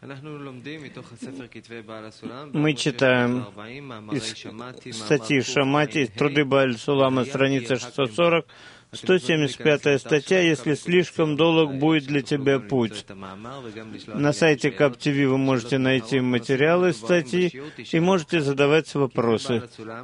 Мы читаем из статьи Шамати, труды Бааль Сулама, страница 640, 175 статья «Если слишком долг будет для тебя путь». На сайте КапТВ вы можете найти материалы статьи и можете задавать вопросы.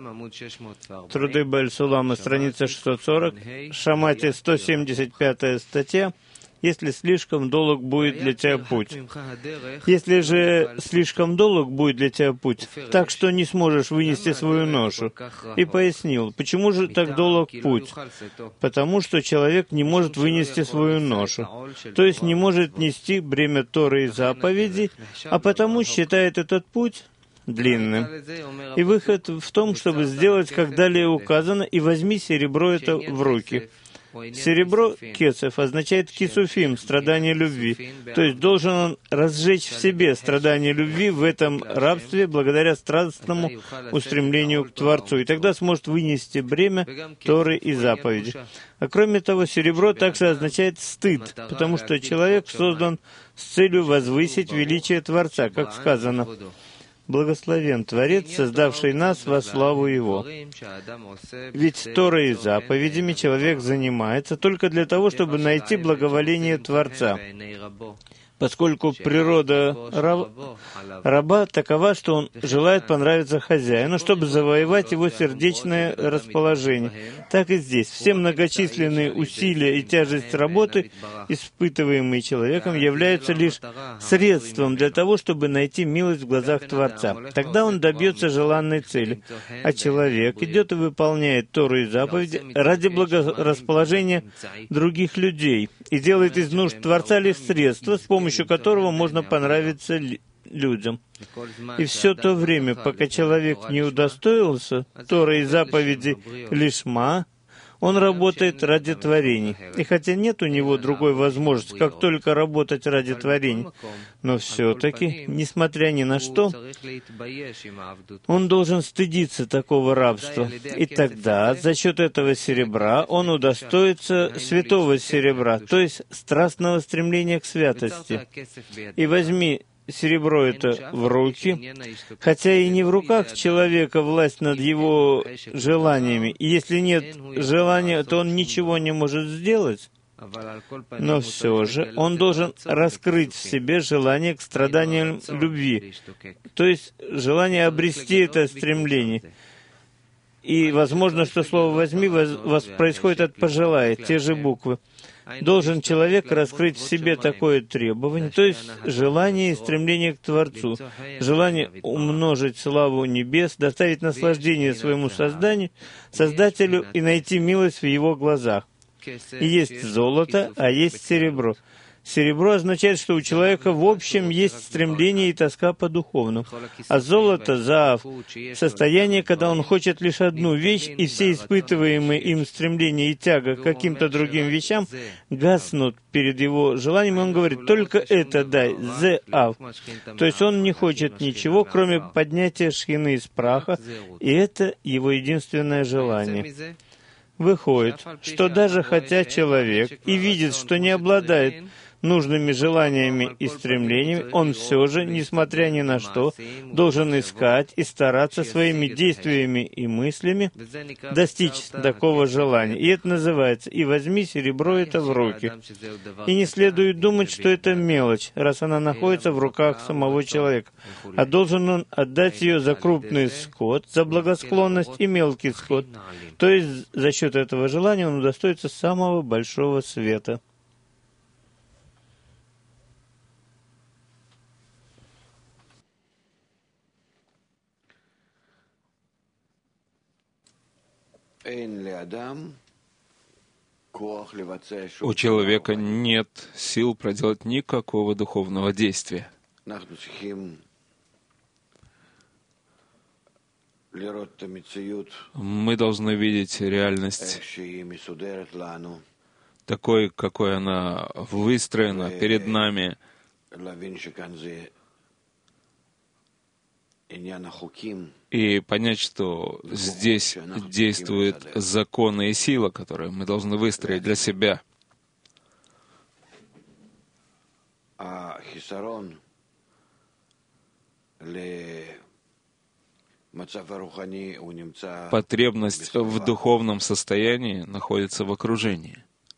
Труды Бааль Сулама, страница 640, Шамати, 175 статья «Если слишком долг будет для тебя путь». Если же слишком долг будет для тебя путь, так что не сможешь вынести свою ношу. И пояснил, почему же так долг путь? Потому что человек не может вынести свою ношу, то есть не может нести бремя Торы и заповедей, а потому считает этот путь длинным. И выход в том, чтобы сделать, как далее указано, и возьми серебро это в руки. Серебро, кесев, означает кисуфим, страдание любви. То есть должен он разжечь в себе страдание любви в этом рабстве благодаря страстному устремлению к Творцу. И тогда сможет вынести бремя Торы и заповеди. А кроме того, серебро также означает стыд, потому что человек создан с целью возвысить величие Творца, как сказано. Благословен Творец, создавший нас во славу Его. Ведь Торой и заповедями человек занимается только для того, чтобы найти благоволение Творца, поскольку природа раба такова, что он желает понравиться хозяину, чтобы завоевать его сердечное расположение. Так и здесь. Все многочисленные усилия и тяжесть работы, испытываемые человеком, являются лишь средством для того, чтобы найти милость в глазах Творца. Тогда он добьется желанной цели. А человек идет и выполняет Тору и заповеди ради благорасположения других людей и делает из нужд Творца лишь средства, с помощью которого можно понравиться людям. И все то время, пока человек не удостоился Торы и заповеди лишма, он работает ради творений. И хотя нет у него другой возможности, как только работать ради творений, но все-таки, несмотря ни на что, он должен стыдиться такого рабства. И тогда, за счет этого серебра, он удостоится святого серебра, то есть страстного стремления к святости. И возьми серебро это в руки, хотя и не в руках человека власть над его желаниями. И если нет желания, то он ничего не может сделать. Но все же он должен раскрыть в себе желание к страданиям любви, то есть желание обрести это стремление. И возможно, что слово «возьми» происходит от «пожелай», те же буквы. Должен человек раскрыть в себе такое требование, то есть желание и стремление к Творцу, желание умножить славу небес, доставить наслаждение своему Создателю и найти милость в Его глазах. И есть золото, а есть серебро. Серебро означает, что у человека в общем есть стремление и тоска по духовному. А золото, заав, состояние, когда он хочет лишь одну вещь, и все испытываемые им стремления и тяга к каким-то другим вещам гаснут перед его желанием, и он говорит, только это дай, заав. То есть он не хочет ничего, кроме поднятия шхины из праха, и это его единственное желание. Выходит, что даже хотя человек и видит, что не обладает нужными желаниями и стремлениями, он все же, несмотря ни на что, должен искать и стараться своими действиями и мыслями достичь такого желания. И это называется «и возьми серебро это в руки». И не следует думать, что это мелочь, раз она находится в руках самого человека, а должен он отдать ее за крупный скот, за благосклонность и мелкий скот, то есть за счет этого желания он удостоится самого большого света. У человека нет сил проделать никакого духовного действия. Мы должны видеть реальность такой, какой она выстроена перед нами, и понять, что здесь действуют законы и сила, которые мы должны выстроить для себя. Потребность в духовном состоянии находится в окружении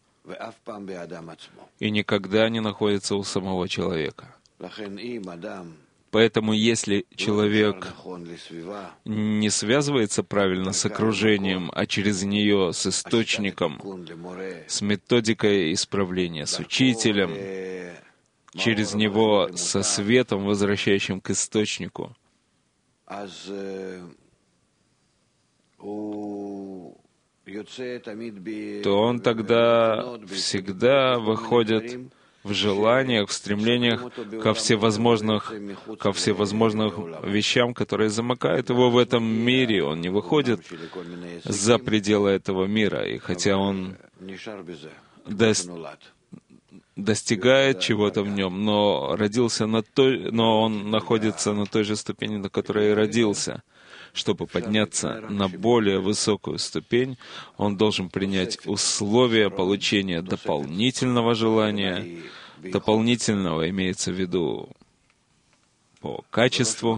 и никогда не находится у самого человека. Поэтому, если человек не связывается правильно с окружением, а через нее с источником, с методикой исправления, с учителем, через него со светом, возвращающим к источнику, то он тогда всегда выходит в желаниях, в стремлениях ко всевозможным вещам, которые замыкают его в этом мире. Он не выходит за пределы этого мира. И хотя он достигает чего-то в нем, но он находится на той же ступени, на которой и родился. Чтобы подняться на более высокую ступень, он должен принять условия получения дополнительного желания. Дополнительного имеется в виду по качеству,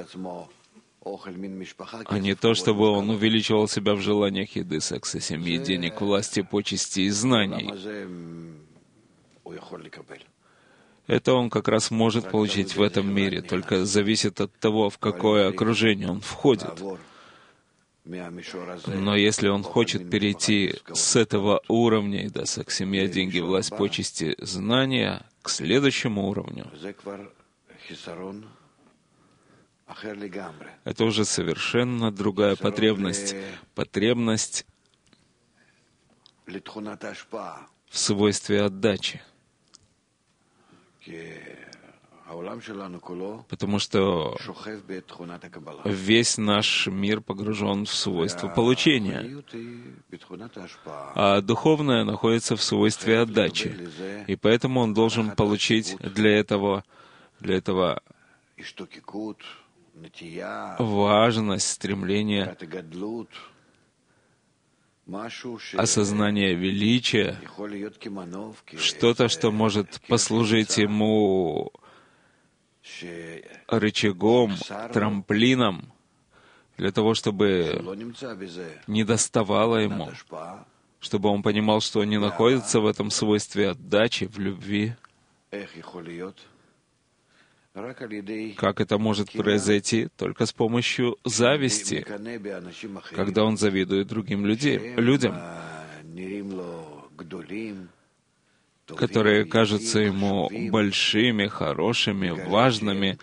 а не то, чтобы он увеличивал себя в желаниях еды, секса, семьи, денег, власти, почести и знаний. Это он как раз может получить в этом мире, только зависит от того, в какое окружение он входит. Но если он хочет перейти с этого уровня, да, секс, семья, деньги, власть, почести, знания, к следующему уровню, это уже совершенно другая потребность. Потребность в свойстве отдачи. Потому что весь наш мир погружен в свойство получения, а духовное находится в свойстве отдачи. И поэтому он должен получить для этого важность, стремление, осознание величия, что-то, что может послужить ему рычагом, трамплином, для того, чтобы не доставало ему, чтобы он понимал, что он не находится в этом свойстве отдачи, в любви. Как это может произойти? Только с помощью зависти, когда он завидует другим людям, которые кажутся ему большими, хорошими, важными.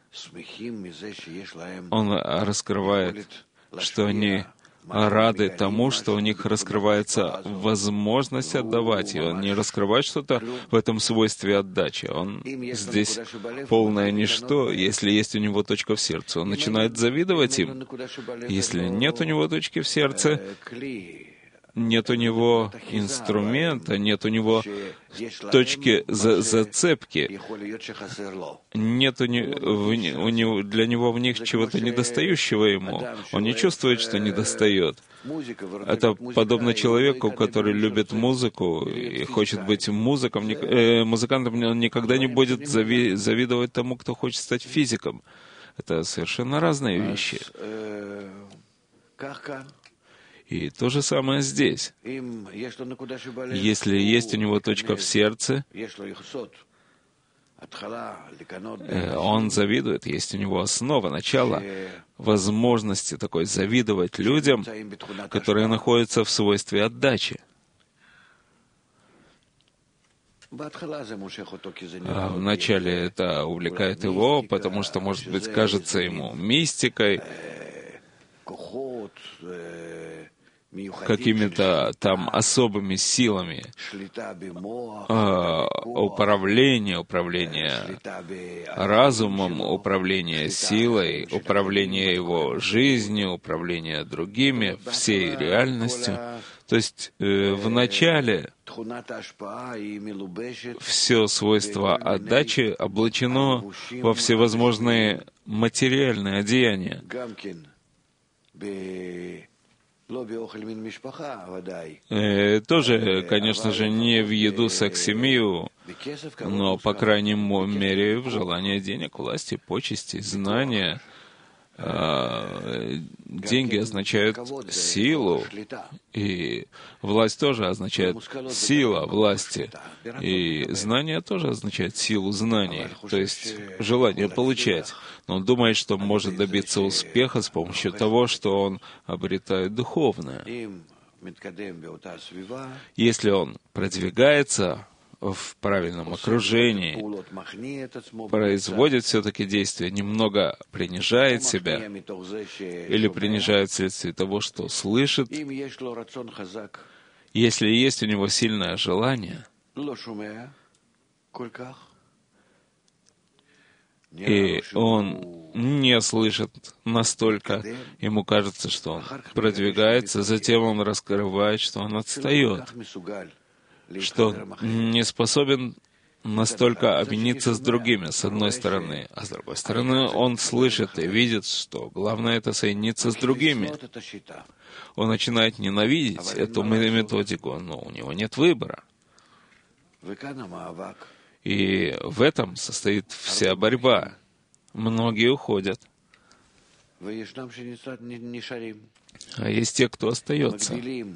Он раскрывает, что они рады тому, что у них раскрывается возможность отдавать. И он не раскрывает что-то в этом свойстве отдачи. Он здесь полное ничто. Если есть у него точка в сердце, он начинает завидовать им. Если нет у него точки в сердце, нет у него инструмента, нет у него точки зацепки, нет для него в них чего-то недостающего ему. Он не чувствует, что недостает. Это подобно человеку, который любит музыку и хочет быть музыкантом, он никогда не будет завидовать тому, кто хочет стать физиком. Это совершенно разные вещи. И то же самое здесь. Если есть у него точка в сердце, он завидует, есть у него основа, начало возможности такой завидовать людям, которые находятся в свойстве отдачи. Вначале это увлекает его, потому что, может быть, кажется ему мистикой, какими-то там особыми силами управления разумом, управление силой, управление его жизнью, управление другими, всей реальностью. То есть вначале все свойство отдачи облачено во всевозможные материальные одеяния. Тоже, конечно же, не в еду, секс, семью, но, по крайней мере, в желание денег, власти, почести, знания. Деньги означают силу, и власть тоже означает сила власти, и знание тоже означает силу знаний, то есть желание получать. Но он думает, что может добиться успеха с помощью того, что он обретает духовное. Если он продвигается в правильном окружении, производит все-таки действия, немного принижает себя, или принижает вследствие того, что слышит, если есть у него сильное желание, и он не слышит настолько, ему кажется, что он продвигается, затем он раскрывает, что он отстает, что он не способен настолько объединиться с другими, с одной стороны, а с другой стороны, он слышит и видит, что главное — это соединиться с другими. Он начинает ненавидеть эту методику, но у него нет выбора. И в этом состоит вся борьба. Многие уходят. А есть те, кто остается.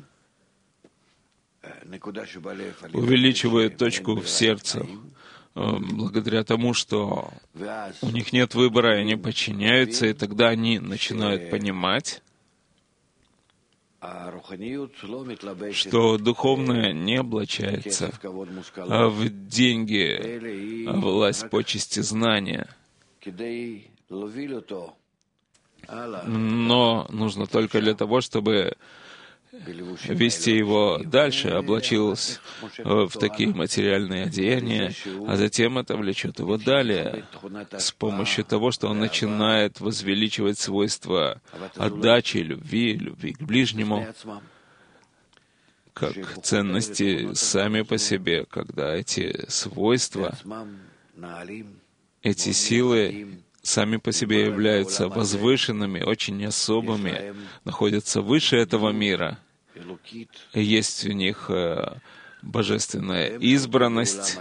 Увеличивают точку в сердце, благодаря тому, что у них нет выбора, и они подчиняются, и тогда они начинают понимать, что духовное не облачается в деньги, власть, почести, знания. Но нужно только для того, чтобы вести его дальше, облачился в такие материальные одеяния, а затем это влечет его далее с помощью того, что он начинает возвеличивать свойства отдачи, любви к ближнему, как ценности сами по себе, когда эти свойства, эти силы сами по себе являются возвышенными, очень особыми, находятся выше этого мира. Есть у них божественная избранность.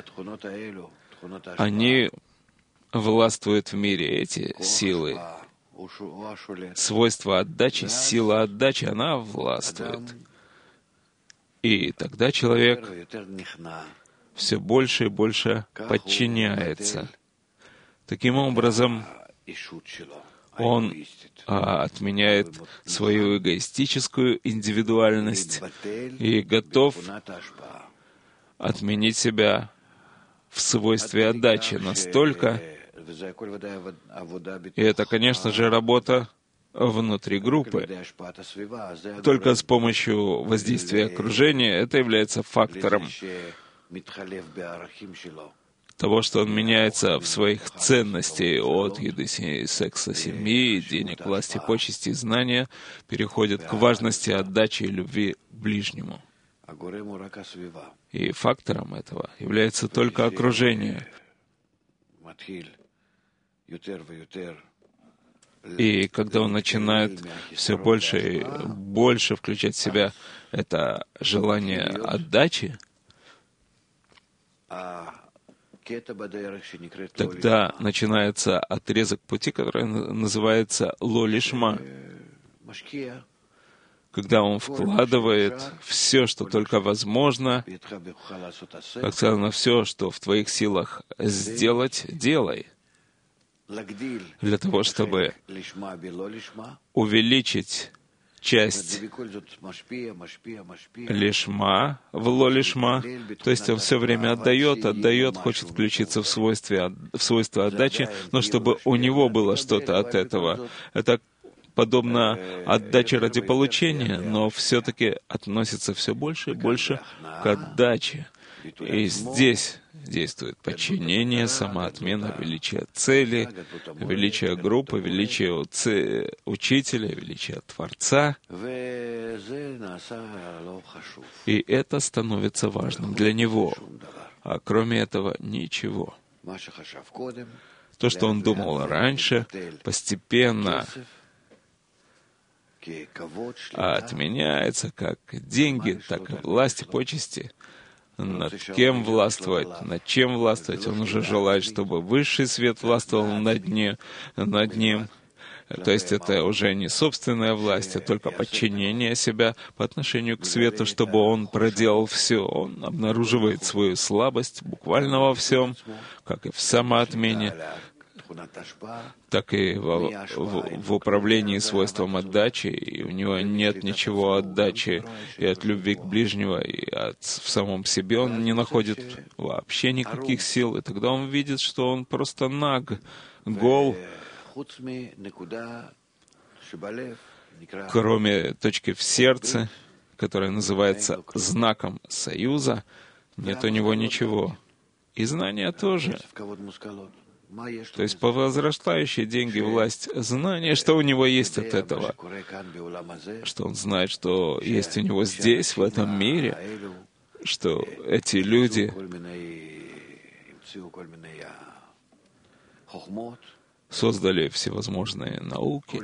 Они властвуют в мире, эти силы. Свойство отдачи, сила отдачи, она властвует. И тогда человек все больше и больше подчиняется. Таким образом, он отменяет свою эгоистическую индивидуальность и готов отменить себя в свойстве отдачи настолько, и это, конечно же, работа внутри группы. Только с помощью воздействия окружения это является фактором того, что он меняется в своих ценностях от еды, секса, семьи, денег, власти, почести, знания, переходит к важности отдачи и любви к ближнему. И фактором этого является только окружение. И когда он начинает все больше и больше включать в себя это желание отдачи, тогда начинается отрезок пути, который называется ло-лишма, когда он вкладывает все, что только возможно, как сказано, все, что в твоих силах сделать, делай, для того, чтобы увеличить часть лишма в ло-лишма, то есть он все время отдает, хочет включиться в свойство отдачи, но чтобы у него было что-то от этого. Это подобно отдаче ради получения, но все-таки относится все больше и больше к отдаче. И здесь действует подчинение, самоотмена, величие цели, величие группы, величие учителя, величие Творца. И это становится важным для него. А кроме этого ничего. То, что он думал раньше, постепенно а отменяется как деньги, так и власть и почести. Над кем властвовать, над чем властвовать. Он уже желает, чтобы высший свет властвовал над ним. То есть это уже не собственная власть, а только подчинение себя по отношению к свету, чтобы он проделал все. Он обнаруживает свою слабость буквально во всем, как и в самоотмене, так и в управлении свойством отдачи, и у него нет ничего отдачи и от любви к ближнему, и в самом себе он не находит вообще никаких сил, и тогда он видит, что он просто наг, гол, кроме точки в сердце, которая называется знаком союза, нет у него ничего. И знания тоже. То есть по возрастающей деньги власть, знание, что у него есть от этого, что он знает, что есть у него здесь, в этом мире, что эти люди создали всевозможные науки.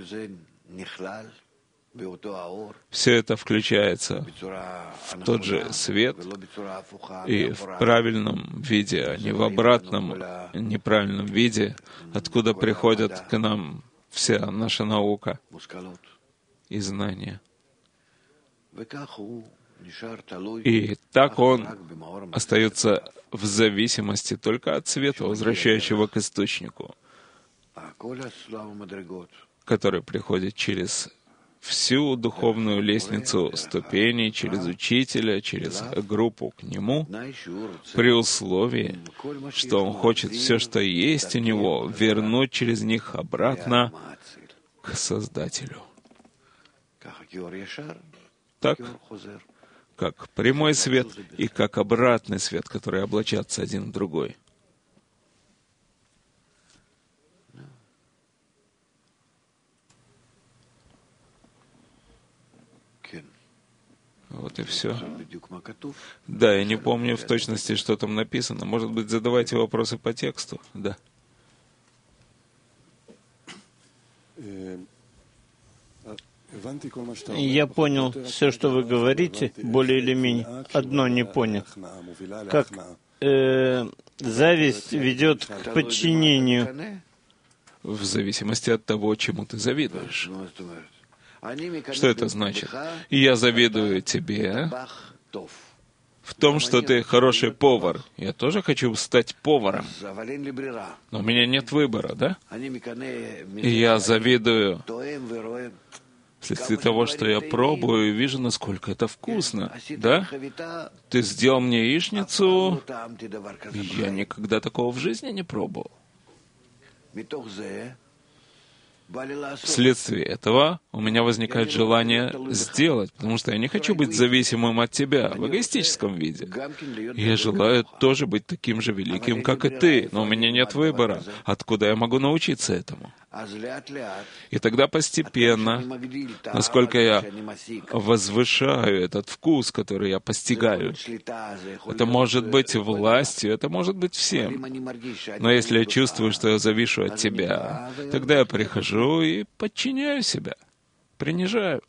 Все это включается в тот же свет и в правильном виде, а не в обратном, неправильном виде, откуда приходит к нам вся наша наука и знания. И так он остается в зависимости только от света, возвращающего к источнику, который приходит через всю духовную лестницу ступеней, через учителя, через группу к нему, при условии, что он хочет все, что есть у него, вернуть через них обратно к Создателю. Так, как прямой свет и как обратный свет, которые облачатся один в другой. Вот и все. Да, я не помню в точности, что там написано. Может быть, задавайте вопросы по тексту. Да. Я понял все, что вы говорите, более или менее. Одно не понял. Как зависть ведет к подчинению. В зависимости от того, чему ты завидуешь. Что это значит? Я завидую тебе в том, что ты хороший повар. Я тоже хочу стать поваром. Но у меня нет выбора, да? И я завидую вследствие того, что я пробую и вижу, насколько это вкусно, да? Ты сделал мне яичницу, я никогда такого в жизни не пробовал. Вследствие этого у меня возникает желание сделать, потому что я не хочу быть зависимым от тебя в эгоистическом виде. Я желаю тоже быть таким же великим, как и ты, но у меня нет выбора. Откуда я могу научиться этому? И тогда постепенно, насколько я возвышаю этот вкус, который я постигаю, это может быть властью, это может быть всем. Но если я чувствую, что я завишу от тебя, тогда я прихожу и подчиняю себя, принижаю.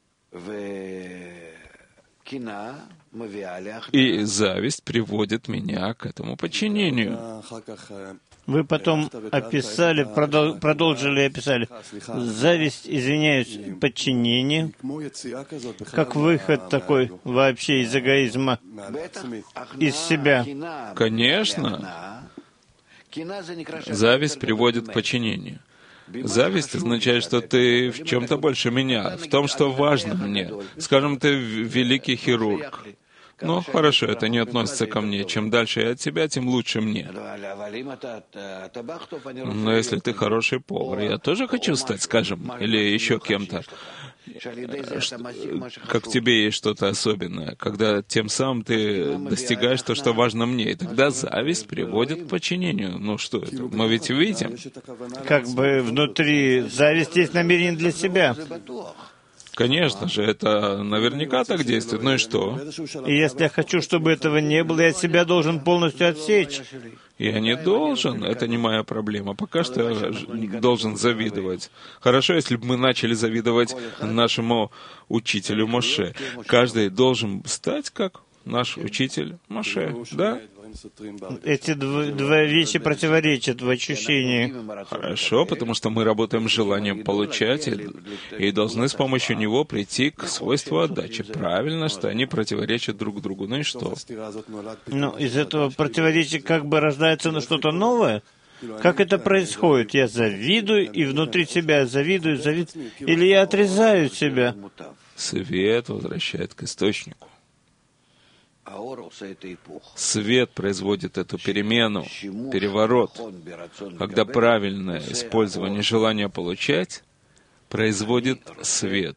И зависть приводит меня к этому подчинению. Вы потом описали, продолжили и описали зависть, извиняюсь, подчинение, как выход такой вообще из эгоизма, из себя. Конечно. Зависть приводит к подчинению. Зависть означает, что ты в чем-то больше меня, в том, что важно мне. Скажем, ты великий хирург. Ну, хорошо, это не относится ко мне. Чем дальше я от тебя, тем лучше мне. Но если ты хороший повар, я тоже хочу стать, скажем, или еще кем-то. Как в тебе есть что-то особенное, когда тем самым ты достигаешь то, что важно мне. И тогда зависть приводит к подчинению. Ну что это? Мы ведь видим. Как бы внутри зависть есть намерение для себя. Конечно же, это наверняка так действует. Ну и что? И если я хочу, чтобы этого не было, я себя должен полностью отсечь. Я не должен, это не моя проблема. Пока что я должен завидовать. Хорошо, если бы мы начали завидовать нашему учителю Моше. Каждый должен стать как наш учитель Моше, да? Эти две вещи противоречат в ощущении. Хорошо, потому что мы работаем с желанием получать и должны с помощью него прийти к свойству отдачи. Правильно, что они противоречат друг другу. Ну и что? Но из этого противоречия как бы рождается что-то новое? Как это происходит? Я завидую, и внутри себя завидую, или я отрезаю себя? Свет возвращает к источнику. Свет производит эту перемену, переворот, когда правильное использование желания получать производит свет.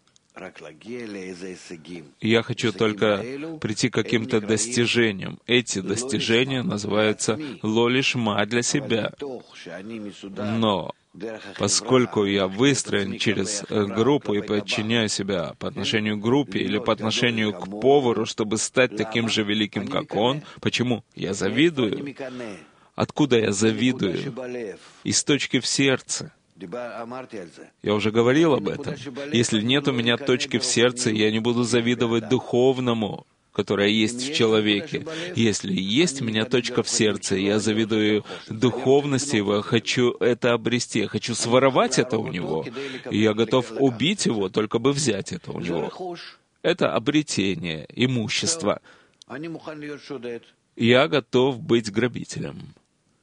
Я хочу только прийти к каким-то достижениям. Эти достижения называются лолишма для себя. Но поскольку я выстроен через группу и подчиняю себя по отношению к группе или по отношению к повару, чтобы стать таким же великим, как он, почему? Я завидую. Откуда я завидую? Из точки в сердце. Я уже говорил об этом. Если нет у меня точки в сердце, я не буду завидовать духовному, которая есть в человеке. Если есть у меня точка в сердце, я завидую духовности его, хочу это обрести, я хочу своровать это у него, и я готов убить его, только бы взять это у него. Это обретение имущества. Я готов быть грабителем.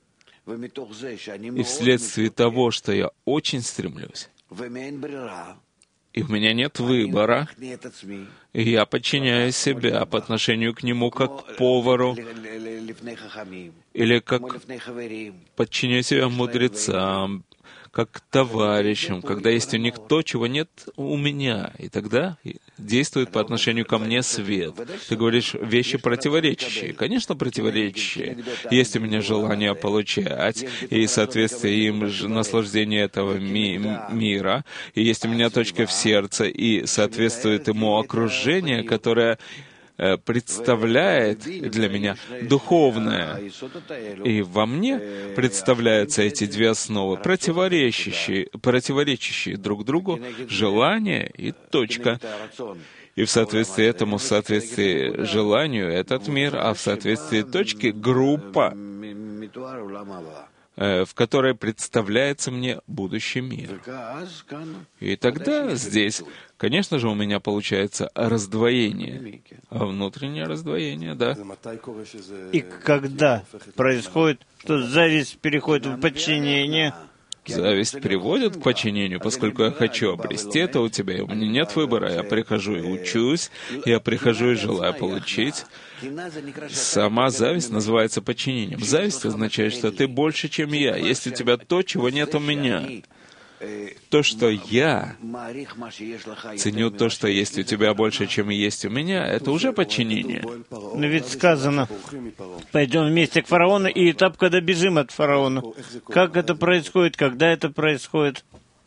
И вследствие того, что я очень стремлюсь, и у меня нет выбора, и я подчиняю себя по отношению к нему как к повару, или как подчиняю себя мудрецам, как к товарищам, когда есть у них то, чего нет у меня. И тогда действует по отношению ко мне свет. Ты говоришь вещи противоречащие. Конечно, противоречащие. Есть у меня желание получать, и соответствие им наслаждение этого мира. И есть у меня точка в сердце, и соответствует ему окружение, которое представляет для меня духовное. И во мне представляются эти две основы, противоречащие друг другу, желание и точка. И в соответствии этому, в соответствии желанию, этот мир, а в соответствии точки — группа, в которой представляется мне будущий мир. И тогда здесь, конечно же, у меня получается раздвоение, внутреннее раздвоение, да. И когда происходит, что зависть переходит в подчинение, зависть приводит к подчинению, поскольку я хочу обрести это у тебя, и у меня нет выбора. Я прихожу и учусь, я прихожу и желаю получить. Сама зависть называется подчинением. Зависть означает, что ты больше, чем я. Есть у тебя то, чего нет у меня. То, что я ценю то, что есть у тебя больше, чем есть у меня, это уже подчинение. Но ведь сказано, пойдем вместе к фараону, и этап, когда бежим от фараона. Как это происходит, когда это происходит?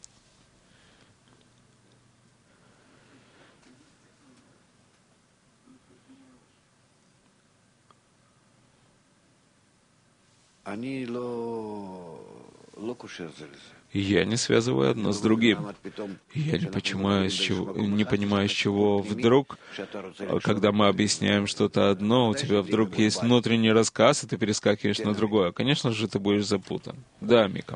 Я не связываю одно с другим. Я не понимаю, с чего вдруг, когда мы объясняем что-то одно, у тебя вдруг есть внутренний рассказ, и ты перескакиваешь на другое. Конечно же, ты будешь запутан. Да, Микам.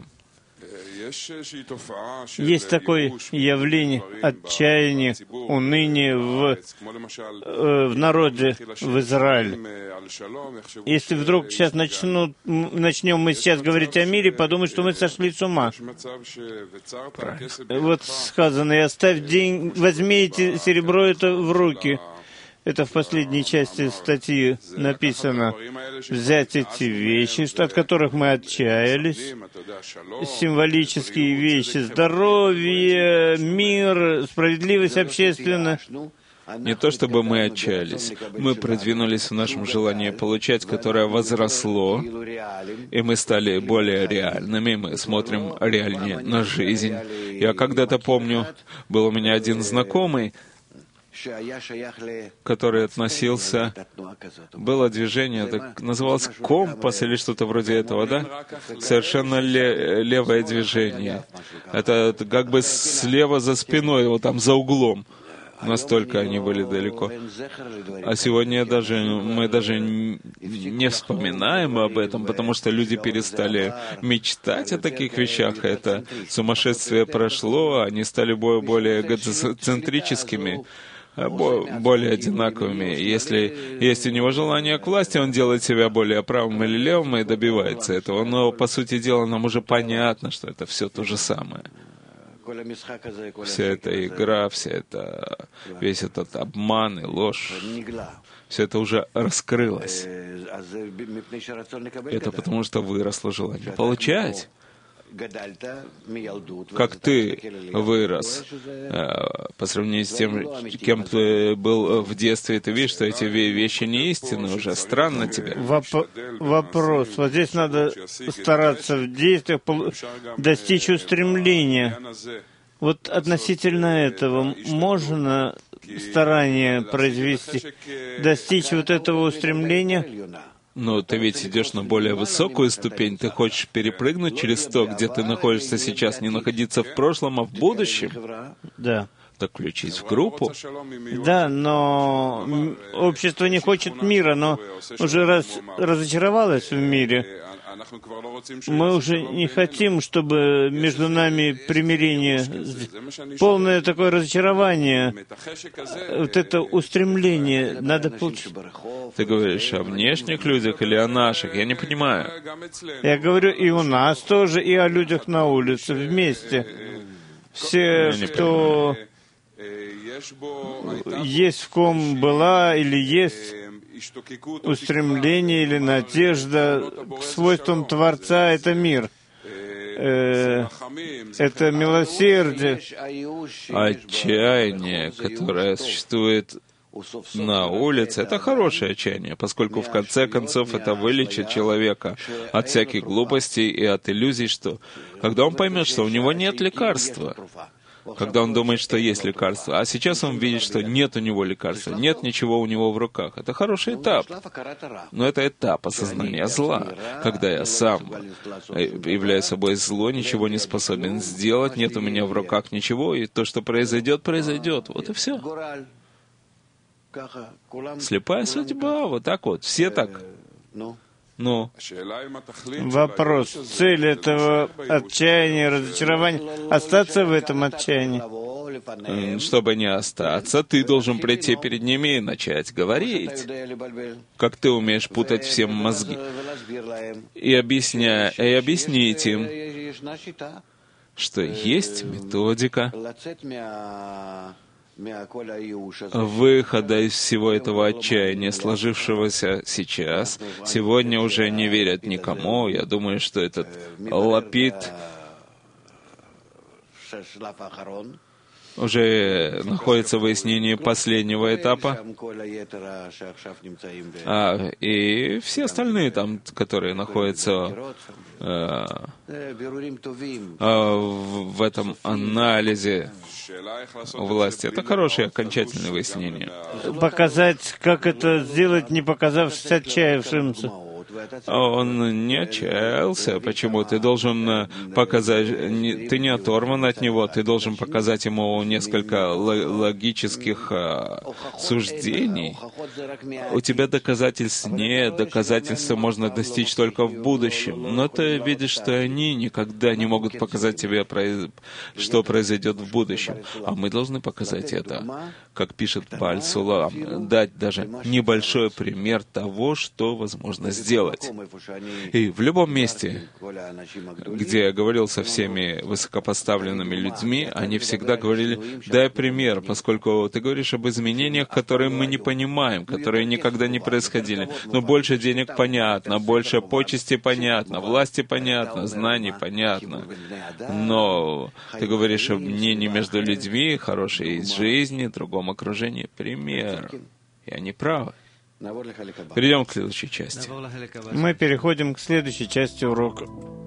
Есть такое явление отчаяния, уныния в народе, в Израиле. Если вдруг сейчас начнем мы сейчас говорить о мире, подумают, что мы сошли с ума. Вот сказано, и оставь возьмите серебро это в руки. Это в последней части статьи написано. Взять эти вещи, от которых мы отчаялись, символические вещи, здоровье, мир, справедливость общественная. Не то чтобы мы отчаялись, мы продвинулись в нашем желании получать, которое возросло, и мы стали более реальными, мы смотрим реальнее на жизнь. Я когда-то помню, был у меня один знакомый, который относился... Было движение, так называлось «Компас» или что-то вроде этого, да? Совершенно левое движение. Это как бы слева за спиной, вот там за углом. Настолько они были далеко. А сегодня мы даже не вспоминаем об этом, потому что люди перестали мечтать о таких вещах. Это сумасшествие прошло, они стали более эгоцентрическими, более одинаковыми. Если есть у него желание к власти, он делает себя более правым или левым и добивается этого. Но, по сути дела, нам уже понятно, что это все то же самое. Вся эта игра, весь этот обман и ложь, все это уже раскрылось. Это потому, что выросло желание получать. Как ты вырос по сравнению с тем, кем ты был в детстве, ты видишь, что эти вещи не истинны уже. Странно тебе. Вопрос. Вот здесь надо стараться в действиях достичь устремления. Вот относительно этого можно старание произвести, достичь вот этого устремления? Но ты ведь идешь на более высокую ступень, ты хочешь перепрыгнуть через то, где ты находишься сейчас, не находиться в прошлом, а в будущем? Да. Так включись в группу. Да, но общество не хочет мира, но уже разочаровалось в мире. Мы уже не хотим, чтобы между нами примирение, полное такое разочарование, вот это устремление надо получить. Ты говоришь о внешних людях или о наших? Я не понимаю. Я говорю и у нас тоже, и о людях на улице вместе. Все, кто есть в ком была или есть устремление или надежда к свойствам Творца — это мир. Это милосердие. Отчаяние, которое существует на улице, это хорошее отчаяние, поскольку в конце концов это вылечит человека от всяких глупостей и от иллюзий, что когда он поймет, что у него нет лекарства, когда он думает, что есть лекарство, а сейчас он видит, что нет у него лекарства, нет ничего у него в руках. Это хороший этап. Но это этап осознания зла, когда я сам, являя собой зло, ничего не способен сделать, нет у меня в руках ничего, и то, что произойдет, произойдет. Вот и все. Слепая судьба, вот так вот. Все так. Ну, вопрос, цель этого отчаяния, разочарования, остаться в этом отчаянии. Чтобы не остаться, ты должен прийти перед ними и начать говорить, как ты умеешь путать всем мозги, и объяснить им, что есть методика выхода из всего этого отчаяния, сложившегося сейчас. Сегодня уже не верят никому. Я думаю, что этот Лапид уже находится в выяснении последнего этапа. И все остальные там, которые находятся в этом анализе власти, это хорошее окончательное выяснение. Показать, как это сделать, не показавшись отчаявшимся. Он не отчаялся. Почему? Ты должен показать... Ты не оторван от него, ты должен показать ему несколько логических суждений. У тебя доказательств нет, доказательства можно достичь только в будущем. Но ты видишь, что они никогда не могут показать тебе, что произойдет в будущем. А мы должны показать это, как пишет Бааль Сулам, дать даже небольшой пример того, что возможно сделать. делать. И в любом месте, где я говорил со всеми высокопоставленными людьми, они всегда говорили: дай пример, поскольку ты говоришь об изменениях, которые мы не понимаем, которые никогда не происходили. Но больше денег понятно, больше почести понятно, власти понятно, знаний понятно. Но ты говоришь об мнении между людьми, хорошей из жизни, другом окружении. Пример. И они правы. Перейдем к следующей части. Мы переходим к следующей части урока.